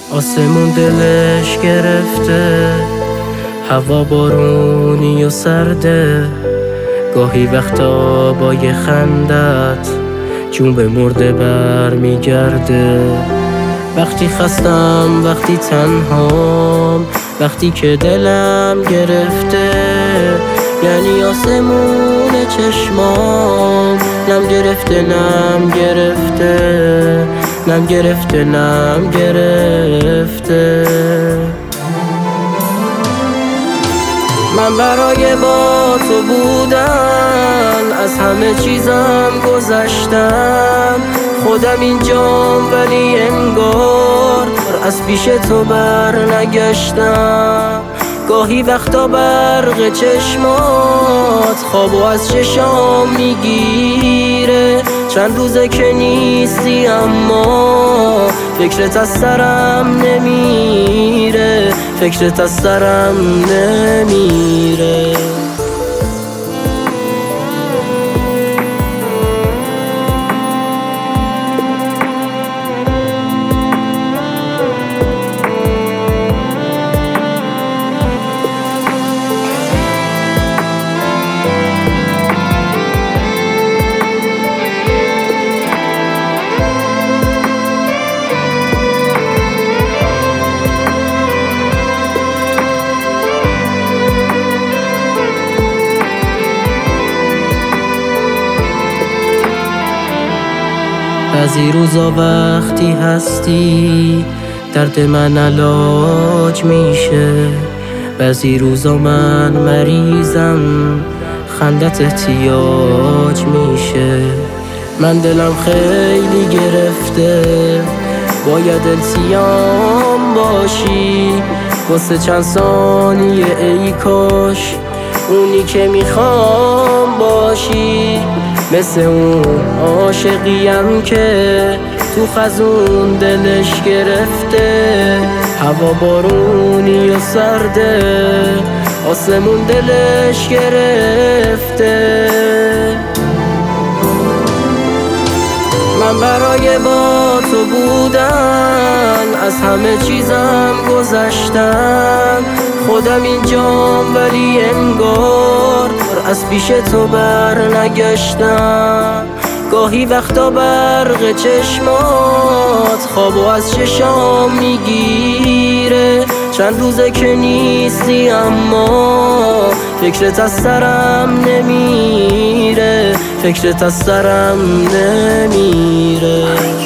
آسمون دلش گرفته، هوا بارونی و سرده. گاهی وقتا با یه خندت جون به مرده بر میگرده. وقتی خستم، وقتی تنهام، وقتی که دلم گرفته، یعنی آسمون چشمام نم گرفته، نم گرفته، نم گرفته، نم گرفته. من برای با تو بودن از همه چیزم گذشتم. خودم اینجام ولی انگار از پیش تو بر نگشتم. گاهی وقتا برق چشمات خوابو از چشام میگیره. چند روزه که نیستی اما فکرت از سرم نمیره، فکرت از سرم نمیره. بعضی روزا وقتی هستی درد من علاج میشه. بعضی روزا من مریضم خندت احتیاج میشه. من دلم خیلی گرفته، باید التیام باشی. واسه چند ثانیه ای کاش اونی که میخوام باشی. مثل اون عاشقیم که تو خزون دلش گرفته، هوا بارونی و سرده، آسمون دلش گرفته. من برای با تو بودن از همه چیزم گذشتم. خودم اینجام ولی انگار از پیش تو بر نگشتم. گاهی وقتا برق چشمات خوابو از چشام میگیره. چند روزه که نیستی اما فکرت از سرم نمیره، فکرت از سرم نمیره.